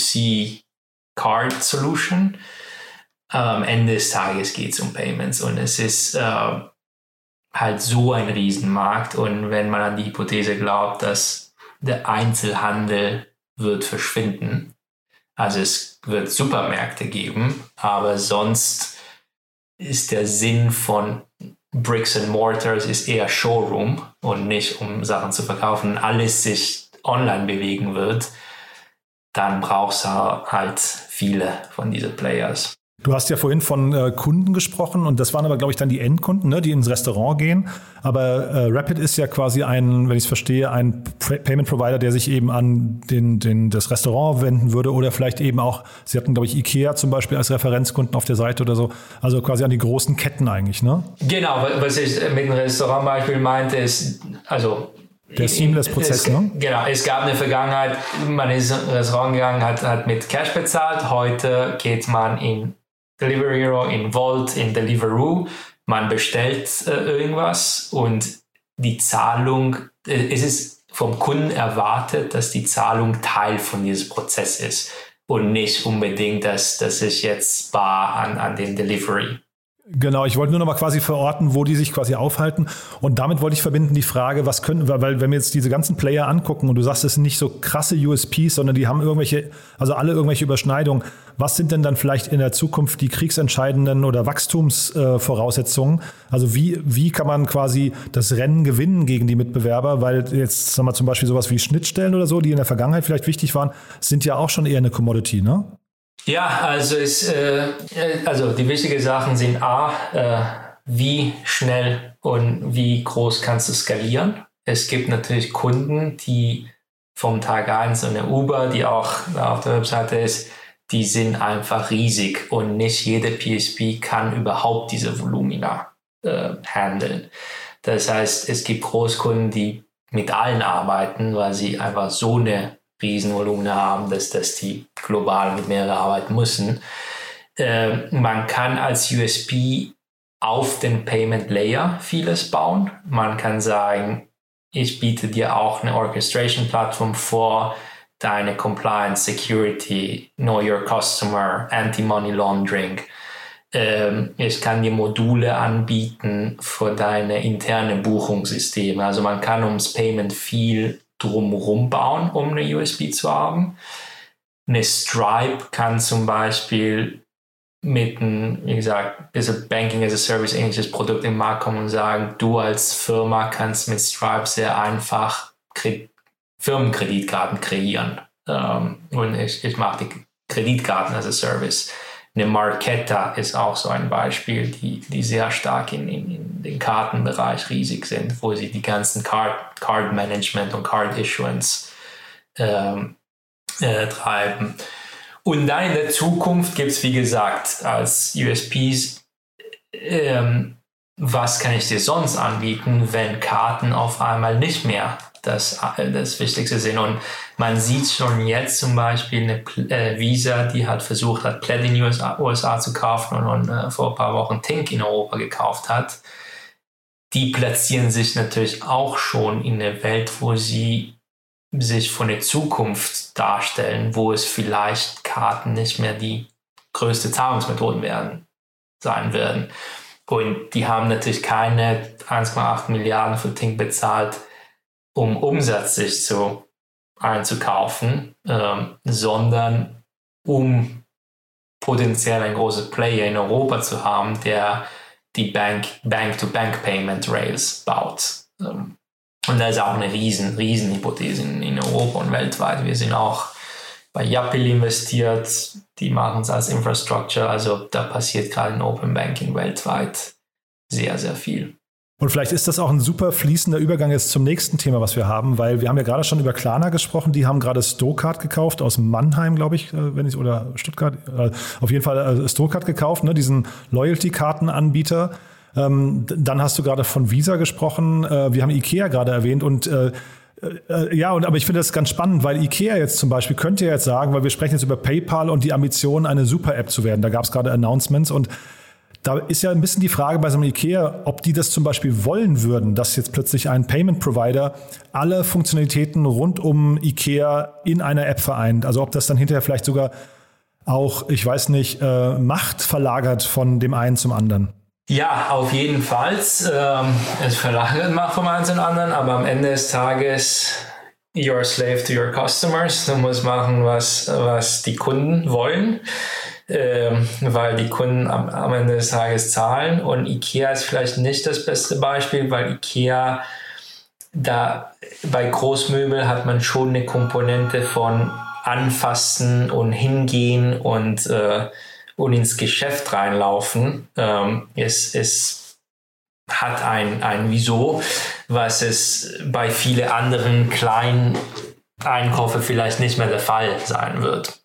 B2C-Card-Solution. Am Ende des Tages geht es um Payments und es ist halt so ein Riesenmarkt. Und wenn man an die Hypothese glaubt, dass der Einzelhandel wird verschwinden, also es wird Supermärkte geben, aber sonst ist der Sinn von Bricks and Mortars ist eher Showroom und nicht um Sachen zu verkaufen. Alles sich online bewegen wird, dann brauchst du halt viele von diesen Players. Du hast ja vorhin von Kunden gesprochen und das waren aber, glaube ich, dann die Endkunden, ne, die ins Restaurant gehen. Aber Rapid ist ja quasi ein, wenn ich es verstehe, ein Payment Provider, der sich eben an das Restaurant wenden würde oder vielleicht eben auch, Sie hatten, glaube ich, Ikea zum Beispiel als Referenzkunden auf der Seite oder so, also quasi an die großen Ketten eigentlich, ne? Genau, was ich mit dem Restaurantbeispiel meinte, ist, also der Seamless-Prozess, ne? Genau, es gab eine Vergangenheit, man ist ins Restaurant gegangen, hat mit Cash bezahlt, heute geht man in Delivery Hero, in Volt, in Deliveroo, man bestellt irgendwas und die Zahlung, es ist vom Kunden erwartet, dass die Zahlung Teil von diesem Prozess ist und nicht unbedingt, dass ich jetzt bar an den Delivery. Genau, ich wollte nur noch mal quasi verorten, wo die sich quasi aufhalten. Und damit wollte ich verbinden die Frage, was können, weil wenn wir jetzt diese ganzen Player angucken und du sagst, es sind nicht so krasse USPs, sondern die haben alle irgendwelche Überschneidungen. Was sind denn dann vielleicht in der Zukunft die kriegsentscheidenden oder Wachstumsvoraussetzungen? Also wie kann man quasi das Rennen gewinnen gegen die Mitbewerber? Weil jetzt, sagen wir zum Beispiel sowas wie Schnittstellen oder so, die in der Vergangenheit vielleicht wichtig waren, sind ja auch schon eher eine Commodity, ne? Ja, also die wichtigen Sachen sind wie schnell und wie groß kannst du skalieren. Es gibt natürlich Kunden, die vom Tag 1 und der Uber, die auch auf der Webseite ist, die sind einfach riesig und nicht jede PSP kann überhaupt diese Volumina handeln. Das heißt, es gibt Großkunden, die mit allen arbeiten, weil sie einfach so eine Riesenvolumen haben, dass die global mit mehreren arbeiten müssen. Man kann als USP auf den Payment Layer vieles bauen. Man kann sagen, ich biete dir auch eine Orchestration-Plattform vor, deine Compliance, Security, Know Your Customer, Anti-Money Laundering. Ich kann dir Module anbieten für deine interne Buchungssysteme. Also man kann ums Payment viel drumherum bauen, um eine USB zu haben. Eine Stripe kann zum Beispiel mit einem, wie gesagt, bisschen Banking as a Service ähnliches Produkt im Markt kommen und sagen, du als Firma kannst mit Stripe sehr einfach Firmenkreditkarten kreieren. Und ich mache die Kreditkarten as a Service. Eine Marqeta ist auch so ein Beispiel, die sehr stark in den Kartenbereich riesig sind, wo sie die ganzen Card Management und Card Issuance treiben. Und dann in der Zukunft gibt es, wie gesagt, als USPs, was kann ich dir sonst anbieten, wenn Karten auf einmal nicht mehr das Wichtigste sind. Und man sieht schon jetzt zum Beispiel eine Visa, die hat Plaid in den USA zu kaufen und vor ein paar Wochen Tink in Europa gekauft hat. Die platzieren sich natürlich auch schon in der Welt, wo sie sich von der Zukunft darstellen, wo es vielleicht Karten nicht mehr die größte Zahlungsmethode sein werden. Und die haben natürlich keine 1,8 Milliarden für Tink bezahlt, um Umsatz sich einzukaufen, sondern um potenziell ein großes Player in Europa zu haben, der die Bank-to-Bank-Payment Rails baut. Und da ist auch eine riesen Hypothese in Europa und weltweit. Wir sind auch bei Yapil investiert, die machen es als Infrastructure, also da passiert gerade in Open Banking weltweit sehr, sehr viel. Und vielleicht ist das auch ein super fließender Übergang jetzt zum nächsten Thema, was wir haben, weil wir haben ja gerade schon über Klarna gesprochen, die haben gerade Stocard gekauft aus Mannheim, glaube ich, oder Stuttgart, auf jeden Fall Stocard gekauft, ne, diesen Loyalty-Kartenanbieter. Dann hast du gerade von Visa gesprochen, wir haben Ikea gerade erwähnt und aber ich finde das ganz spannend, weil Ikea jetzt zum Beispiel könnte ja jetzt sagen, weil wir sprechen jetzt über PayPal und die Ambition, eine Super-App zu werden, da gab es gerade Announcements und da ist ja ein bisschen die Frage bei so einem Ikea, ob die das zum Beispiel wollen würden, dass jetzt plötzlich ein Payment-Provider alle Funktionalitäten rund um Ikea in einer App vereint. Also ob das dann hinterher vielleicht sogar auch, ich weiß nicht, Macht verlagert von dem einen zum anderen. Ja, auf jeden Fall. Es verlagert Macht vom einen zum anderen, aber am Ende des Tages you're a slave to your customers. Du musst machen, was die Kunden wollen. Weil die Kunden am Ende des Tages zahlen und Ikea ist vielleicht nicht das beste Beispiel, weil Ikea da bei Großmöbel hat man schon eine Komponente von Anfassen und Hingehen und ins Geschäft reinlaufen. Es hat ein Wieso, was es bei vielen anderen kleinen Einkäufen vielleicht nicht mehr der Fall sein wird.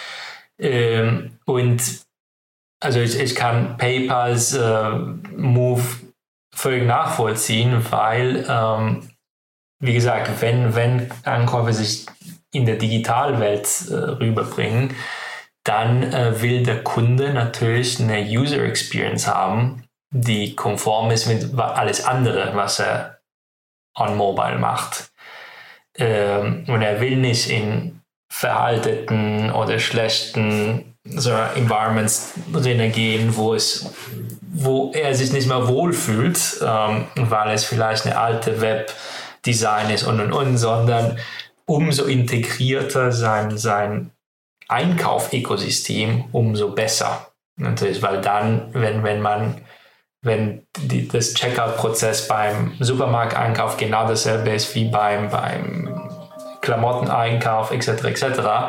Und also ich kann PayPals Move völlig nachvollziehen, weil, wie gesagt, wenn Ankäufe sich in der Digitalwelt rüberbringen, dann will der Kunde natürlich eine User Experience haben, die konform ist mit alles andere, was er on Mobile macht. Und er will nicht in veralteten oder schlechten so Environments drin gehen, wo er sich nicht mehr wohlfühlt, weil es vielleicht eine alte Webdesign ist und, sondern umso integrierter sein Einkauf-Ökosystem, umso besser. Natürlich, weil dann, wenn das Checkout-Prozess beim Supermarkteinkauf genau dasselbe ist wie beim Klamotteneinkauf etc.,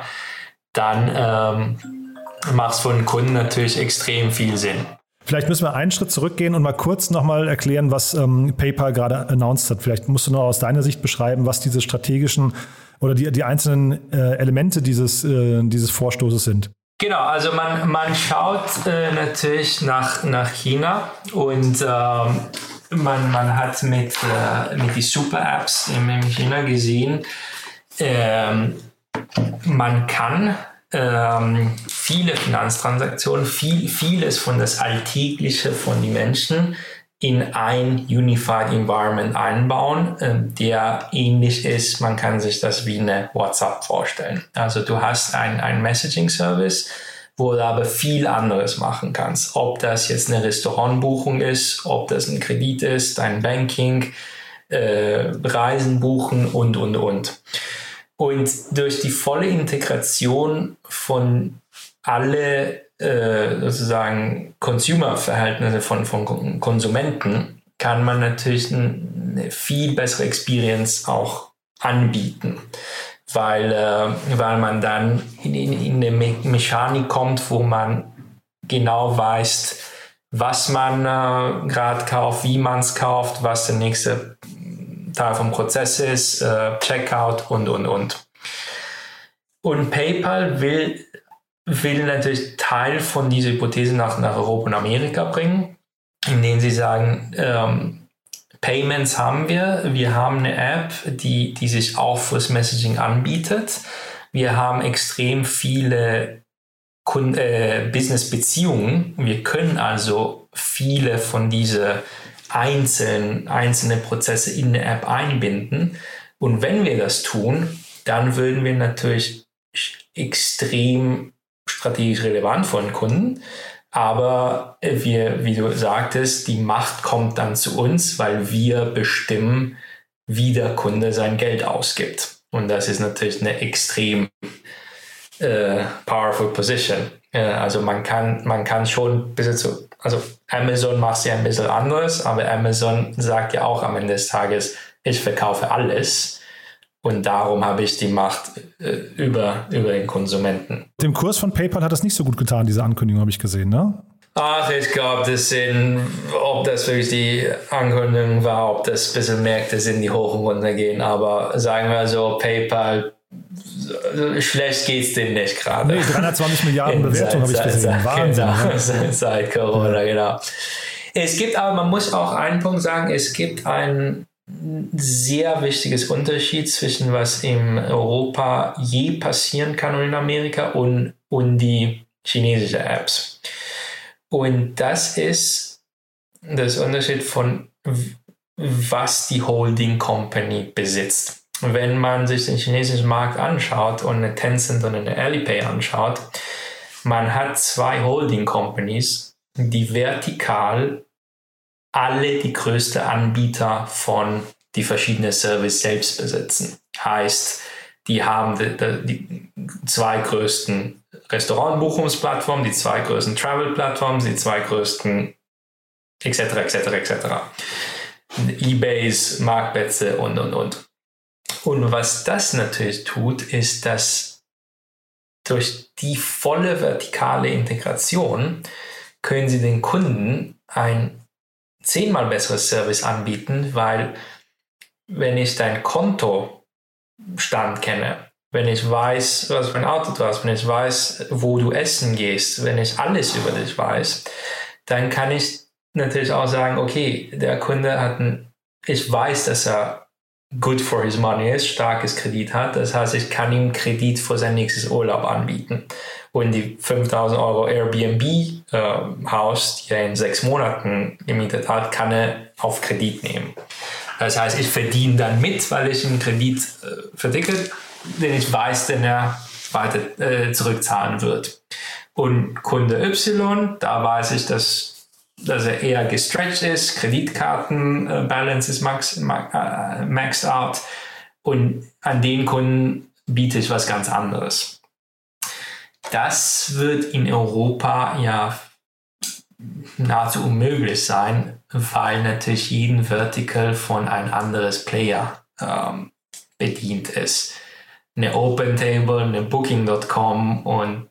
dann macht es für den Kunden natürlich extrem viel Sinn. Vielleicht müssen wir einen Schritt zurückgehen und mal kurz nochmal erklären, was PayPal gerade announced hat. Vielleicht musst du noch aus deiner Sicht beschreiben, was diese strategischen oder die einzelnen Elemente dieses Vorstoßes sind. Genau, also man schaut natürlich nach China und man hat mit die Super-Apps in China gesehen, man kann viele Finanztransaktionen, vieles von das Alltägliche von den Menschen in ein Unified Environment einbauen, der ähnlich ist, man kann sich das wie eine WhatsApp vorstellen. Also du hast ein Messaging-Service, wo du aber viel anderes machen kannst. Ob das jetzt eine Restaurantbuchung ist, ob das ein Kredit ist, ein Banking, Reisen buchen und. Und durch die volle Integration von alle sozusagen Consumer-Verhältnisse von Konsumenten kann man natürlich eine viel bessere Experience auch anbieten, weil man dann in eine Mechanik kommt, wo man genau weiß, was man gerade kauft, wie man es kauft, was der nächste Teil vom Prozess ist, Checkout und. Und PayPal will natürlich Teil von dieser Hypothese nach Europa und Amerika bringen, indem sie sagen, Payments haben wir haben eine App, die sich auch fürs Messaging anbietet. Wir haben extrem viele Business-Beziehungen. Wir können also viele von diese einzelne Prozesse in eine App einbinden. Und wenn wir das tun, dann würden wir natürlich extrem strategisch relevant für den Kunden. Aber wie du sagtest, die Macht kommt dann zu uns, weil wir bestimmen, wie der Kunde sein Geld ausgibt. Und das ist natürlich eine extrem powerful position. Also man kann schon ein bisschen also Amazon macht es ja ein bisschen anderes, aber Amazon sagt ja auch am Ende des Tages, ich verkaufe alles. Und darum habe ich die Macht über den Konsumenten. Dem Kurs von PayPal hat das nicht so gut getan, diese Ankündigung, habe ich gesehen, ne? Ach, ich glaube, ob das wirklich die Ankündigung war, ob das ein bisschen Märkte sind, die hoch und runter gehen. Aber sagen wir so, PayPal, schlecht geht es denen nicht gerade. Nee, 320 Milliarden Bewertung habe ich gesehen. Wahnsinn. Genau, seit Corona, genau. Es gibt aber, man muss auch einen Punkt sagen, es gibt ein sehr wichtiges Unterschied zwischen was in Europa je passieren kann und in Amerika und die chinesischen Apps. Und das ist das Unterschied von was die Holding Company besitzt. Wenn man sich den chinesischen Markt anschaut und eine Tencent und eine Alipay anschaut, man hat zwei Holding Companies, die vertikal alle die größte Anbieter von die verschiedenen Services selbst besitzen. Heißt, die haben die zwei größten Restaurantbuchungsplattformen, die zwei größten Travel-Plattformen, die zwei größten etc. eBays, Marktplätze und. Und was das natürlich tut, ist, dass durch die volle vertikale Integration können sie den Kunden ein 10-mal besseres Service anbieten, weil wenn ich dein Kontostand kenne, wenn ich weiß, was für ein Auto du hast, wenn ich weiß, wo du essen gehst, wenn ich alles über dich weiß, dann kann ich natürlich auch sagen, okay, der Kunde ich weiß, dass er good for his money ist, starkes Kredit hat, das heißt, ich kann ihm Kredit für sein nächstes Urlaub anbieten. Und die 5.000 € Airbnb-Haus, die er in 6 Monaten gemietet hat, kann er auf Kredit nehmen. Das heißt, ich verdiene dann mit, weil ich einen Kredit verdicke, den ich weiß, den er weiter zurückzahlen wird. Und Kunde Y, da weiß ich, dass er eher gestretched ist, Kreditkarten-Balance ist maxed out. Und an den Kunden biete ich was ganz anderes. Das wird in Europa ja nahezu unmöglich sein, weil natürlich jeden Vertical von ein anderes Player bedient ist. Eine OpenTable, eine Booking.com und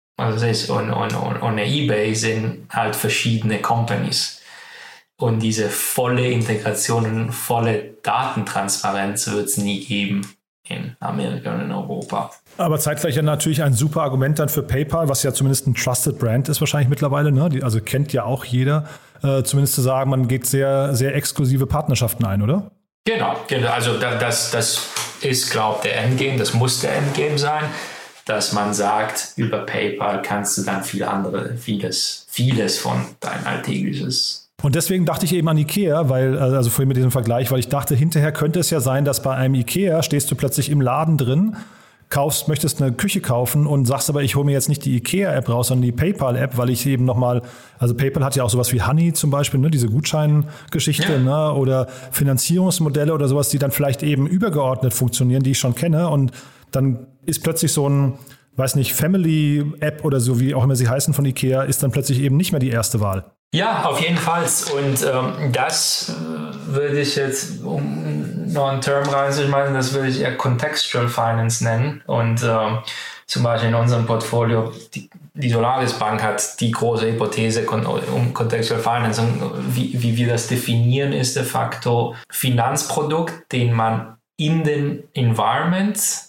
eine eBay sind halt verschiedene Companies. Und diese volle Integration und volle Datentransparenz wird es nie geben in Amerika und in Europa. Aber zeitgleich ja natürlich ein super Argument dann für PayPal, was ja zumindest ein Trusted Brand ist wahrscheinlich mittlerweile, ne? Also kennt ja auch jeder, zumindest zu sagen, man geht sehr, sehr exklusive Partnerschaften ein, oder? Genau. Also das ist, glaube ich, der Endgame, das muss der Endgame sein, dass man sagt, über PayPal kannst du dann vieles von dein alltägliches. Und deswegen dachte ich eben an Ikea, also vorhin mit diesem Vergleich, weil ich dachte, hinterher könnte es ja sein, dass bei einem Ikea stehst du plötzlich im Laden drin, möchtest eine Küche kaufen und sagst aber, ich hole mir jetzt nicht die Ikea-App raus, sondern die PayPal-App, weil ich eben nochmal, also PayPal hat ja auch sowas wie Honey zum Beispiel, ne, diese Gutscheingeschichte, ja. Ne, oder Finanzierungsmodelle oder sowas, die dann vielleicht eben übergeordnet funktionieren, die ich schon kenne, und dann ist plötzlich so ein, weiß nicht, Family-App oder so, wie auch immer sie heißen von Ikea, ist dann plötzlich eben nicht mehr die erste Wahl. Ja, auf jeden Fall. Und das würde ich jetzt, um noch einen Term reinzuschmeißen, das würde ich eher Contextual Finance nennen. Und zum Beispiel in unserem Portfolio, die Solaris Bank hat die große Hypothese um Contextual Finance. Und wie wir das definieren, ist de facto Finanzprodukt, den man in den Environments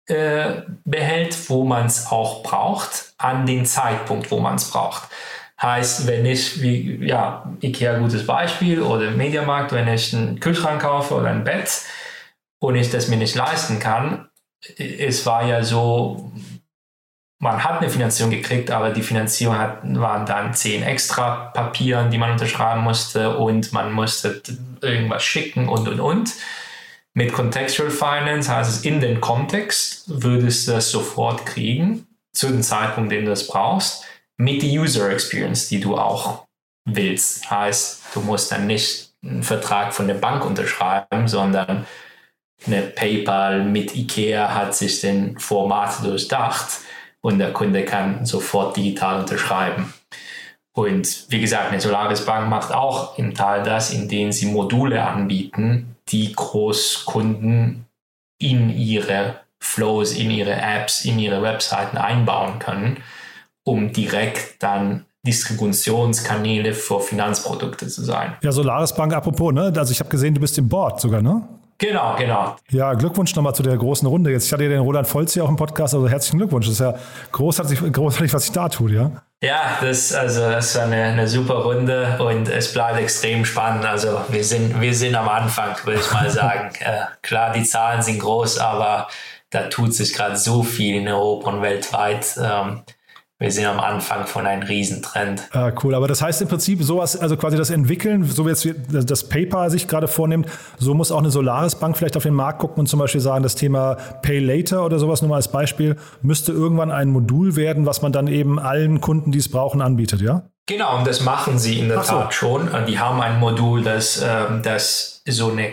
behält, wo man es auch braucht, an den Zeitpunkt, wo man es braucht. Heißt, wenn ich, Ikea gutes Beispiel oder Mediamarkt, wenn ich einen Kühlschrank kaufe oder ein Bett und ich das mir nicht leisten kann, es war ja so, man hat eine Finanzierung gekriegt, aber die Finanzierung waren dann 10 extra Papieren, die man unterschreiben musste, und man musste irgendwas schicken und. Mit Contextual Finance heißt es, in den Kontext würdest du das sofort kriegen, zu dem Zeitpunkt, den du es brauchst, mit der User Experience, die du auch willst. Heißt, du musst dann nicht einen Vertrag von der Bank unterschreiben, sondern eine PayPal mit Ikea hat sich den Format durchdacht und der Kunde kann sofort digital unterschreiben. Und wie gesagt, eine Solaris Bank macht auch im Teil das, indem sie Module anbieten, die Großkunden in ihre Flows, in ihre Apps, in ihre Webseiten einbauen können, um direkt dann Distributionskanäle für Finanzprodukte zu sein. Ja, Solaris Bank, apropos, ne? Also ich habe gesehen, du bist im Board sogar, ne? Genau. Ja, Glückwunsch nochmal zu der großen Runde. Jetzt, ich hatte ja den Roland Volz hier auch im Podcast, also herzlichen Glückwunsch. Das ist ja großartig, was sich da tut, ja? Ja, das ist eine super Runde und es bleibt extrem spannend. Also wir sind am Anfang, würde ich mal sagen. Klar, die Zahlen sind groß, aber da tut sich gerade so viel in Europa und weltweit. Wir sind am Anfang von einem Riesentrend. Cool, aber das heißt im Prinzip sowas, also quasi das Entwickeln, so wie jetzt das PayPal sich gerade vornimmt, so muss auch eine Solaris Bank vielleicht auf den Markt gucken und zum Beispiel sagen, das Thema Pay Later oder sowas, nur mal als Beispiel, müsste irgendwann ein Modul werden, was man dann eben allen Kunden, die es brauchen, anbietet, ja? Genau, und das machen sie in der Tat schon. Die haben ein Modul, das so eine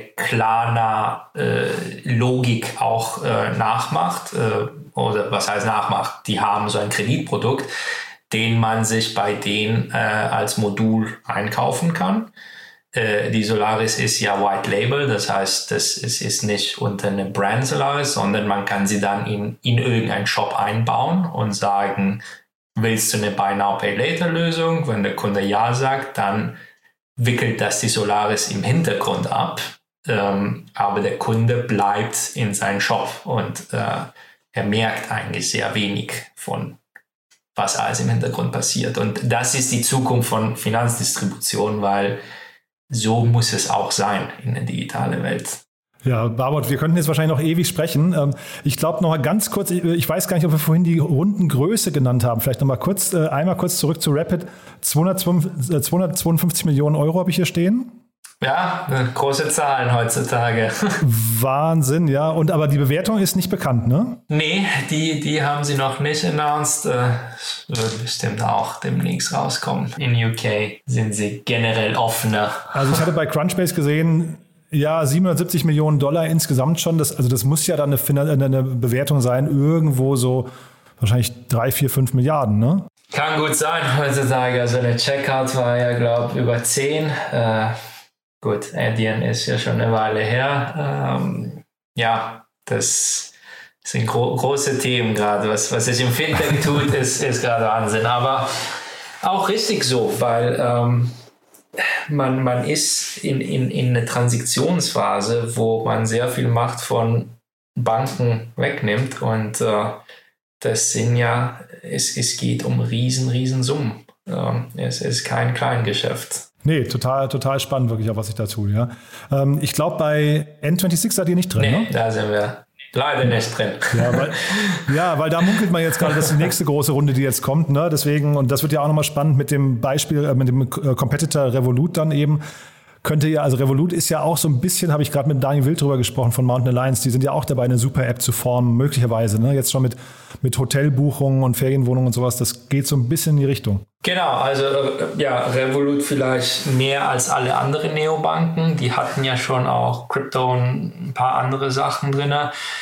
Klarna-Logik auch nachmacht. Oder was heißt nachmacht? Die haben so ein Kreditprodukt, den man sich bei denen als Modul einkaufen kann. Die Solaris ist ja White Label, das heißt, das ist nicht unter eine Brand Solaris, sondern man kann sie dann in irgendeinen Shop einbauen und sagen, willst du eine Buy Now Pay Later Lösung? Wenn der Kunde ja sagt, dann wickelt das die Solaris im Hintergrund ab, aber der Kunde bleibt in seinem Shop und er merkt eigentlich sehr wenig von, was alles im Hintergrund passiert. Und das ist die Zukunft von Finanzdistribution, weil so muss es auch sein in der digitalen Welt. Ja, Barbot, wir könnten jetzt wahrscheinlich noch ewig sprechen. Ich glaube noch mal ganz kurz, ich weiß gar nicht, ob wir vorhin die Rundengröße genannt haben. Vielleicht noch mal einmal kurz zurück zu Rapid. 252 Millionen Euro habe ich hier stehen. Ja, große Zahlen heutzutage. Wahnsinn, ja. Aber die Bewertung ist nicht bekannt, ne? Nee, die haben sie noch nicht announced. Wird bestimmt auch demnächst rauskommen. In UK sind sie generell offener. Also ich hatte bei Crunchbase gesehen, ja, $770 Millionen insgesamt schon. Das muss ja dann eine Bewertung sein, irgendwo so wahrscheinlich 3, 4, 5 Milliarden, ne? Kann gut sein heutzutage. Also der Checkout war ja, glaube ich, über 10. Gut, Adyen ist ja schon eine Weile her. Ja, das sind große Themen gerade. Was sich im Fintech tut, ist gerade Wahnsinn. Aber auch richtig so, weil man ist in einer Transitionsphase, wo man sehr viel Macht von Banken wegnimmt. Und das sind ja, es geht um riesen Summen. Es ist kein Kleingeschäft. Nee, total spannend wirklich, auch was ich da tue. Ja. Ich glaube, bei N26 seid ihr nicht drin, ne? Da sind wir leider nicht drin. Weil da munkelt man jetzt gerade, das ist die nächste große Runde, die jetzt kommt. Ne? Deswegen, und das wird ja auch nochmal spannend mit dem Beispiel, mit dem Competitor Revolut dann eben. Also Revolut ist ja auch so ein bisschen, habe ich gerade mit Daniel Wild drüber gesprochen von Mountain Alliance, die sind ja auch dabei, eine super App zu formen, möglicherweise. Ne? Jetzt schon mit Hotelbuchungen und Ferienwohnungen und sowas, das geht so ein bisschen in die Richtung. Genau, also Revolut vielleicht mehr als alle anderen Neobanken. Die hatten ja schon auch Krypto und ein paar andere Sachen drin.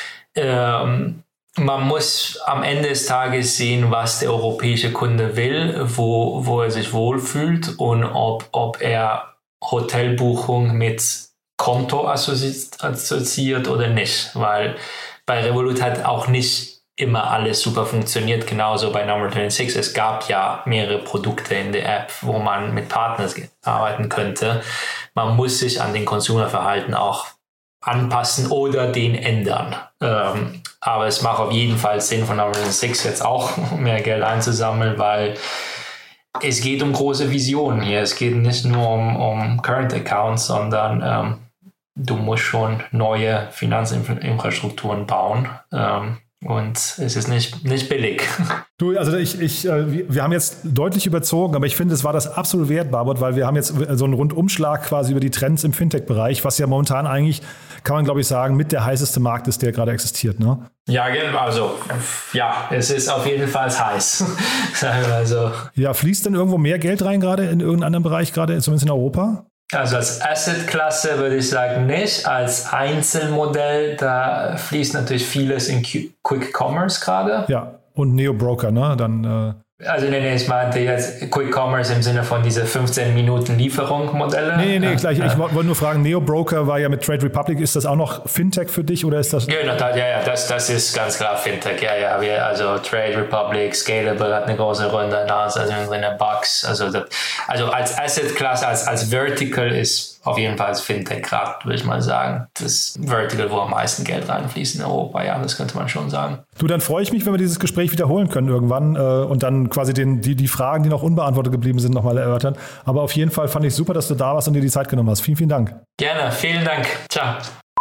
Man muss am Ende des Tages sehen, was der europäische Kunde will, wo er sich wohlfühlt und ob er Hotelbuchung mit Konto assoziiert oder nicht, weil bei Revolut hat auch nicht immer alles super funktioniert, genauso bei Number26. Es gab ja mehrere Produkte in der App, wo man mit Partners arbeiten könnte. Man muss sich an den Konsumerverhalten auch anpassen oder den ändern. Aber es macht auf jeden Fall Sinn, von Number26 jetzt auch mehr Geld einzusammeln, weil es geht um große Visionen hier. Es geht nicht nur um Current Accounts, sondern du musst schon neue Finanzinfrastrukturen bauen. Und es ist nicht billig. Du, also wir haben jetzt deutlich überzogen, aber ich finde, es war das absolut wert, Barbot, weil wir haben jetzt so einen Rundumschlag quasi über die Trends im Fintech-Bereich, was ja momentan eigentlich, kann man glaube ich sagen, mit der heißeste Markt ist, der gerade existiert, ne? Ja, also ja, es ist auf jeden Fall heiß. Also, ja, fließt denn irgendwo mehr Geld rein gerade in irgendeinem anderen Bereich, gerade zumindest in Europa? Also als Asset-Klasse würde ich sagen nicht. Als Einzelmodell, da fließt natürlich vieles in Quick Commerce gerade. Ja, und Neo-Broker, ne? Dann Also nee, ich meinte jetzt Quick Commerce im Sinne von diese 15 Minuten Lieferung-Modelle. Nee, gleich. Ich wollte nur fragen, Neo-Broker war ja mit Trade Republic, ist das auch noch Fintech für dich oder ist das? Ja, das ist ganz klar Fintech. Ja, also Trade Republic, Scalable hat eine große Runde, also in der Box. Also als Asset-Klasse, als Vertical ist auf jeden Fall als Fintech gerade, würde ich mal sagen. Das Vertical, wo am meisten Geld reinfließt in Europa, ja, das könnte man schon sagen. Du, dann freue ich mich, wenn wir dieses Gespräch wiederholen können irgendwann und dann quasi die Fragen, die noch unbeantwortet geblieben sind, nochmal erörtern. Aber auf jeden Fall fand ich super, dass du da warst und dir die Zeit genommen hast. Vielen, vielen Dank. Gerne, vielen Dank. Ciao.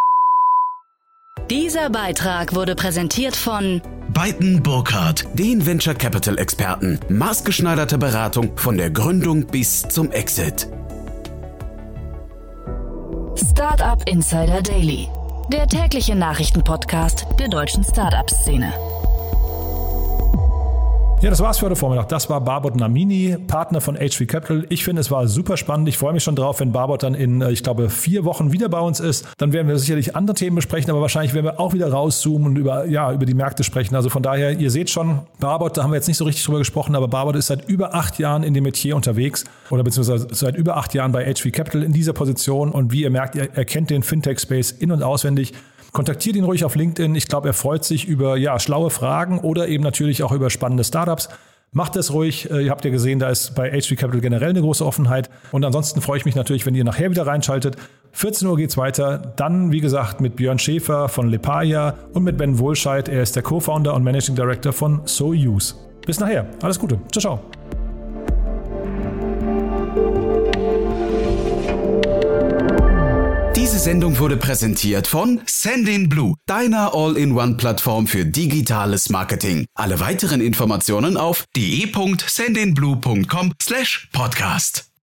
Dieser Beitrag wurde präsentiert von Beiten Burkhardt, den Venture Capital Experten. Maßgeschneiderte Beratung von der Gründung bis zum Exit. Startup Insider Daily, der tägliche Nachrichtenpodcast der deutschen Startup-Szene. Ja, das war's für heute Vormittag. Das war Barbot Namini, Partner von H3 Capital. Ich finde, es war super spannend. Ich freue mich schon drauf, wenn Barbot dann in, ich glaube, 4 Wochen wieder bei uns ist. Dann werden wir sicherlich andere Themen besprechen, aber wahrscheinlich werden wir auch wieder rauszoomen und über die Märkte sprechen. Also von daher, ihr seht schon, Barbot, da haben wir jetzt nicht so richtig drüber gesprochen, aber Barbot ist seit über 8 Jahren in dem Metier unterwegs oder beziehungsweise seit über 8 Jahren bei H3 Capital in dieser Position. Und wie ihr merkt, er kennt den Fintech-Space in- und auswendig. Kontaktiert ihn ruhig auf LinkedIn. Ich glaube, er freut sich über schlaue Fragen oder eben natürlich auch über spannende Startups. Macht es ruhig. Ihr habt ja gesehen, da ist bei H3 Capital generell eine große Offenheit. Und ansonsten freue ich mich natürlich, wenn ihr nachher wieder reinschaltet. 14 Uhr geht's weiter. Dann, wie gesagt, mit Björn Schäfer von Lepaya und mit Ben Wohlscheid. Er ist der Co-Founder und Managing Director von SoUse. Bis nachher. Alles Gute. Ciao, ciao. Diese Sendung wurde präsentiert von Sendinblue, deiner All-in-One-Plattform für digitales Marketing. Alle weiteren Informationen auf de.sendinblue.com/podcast.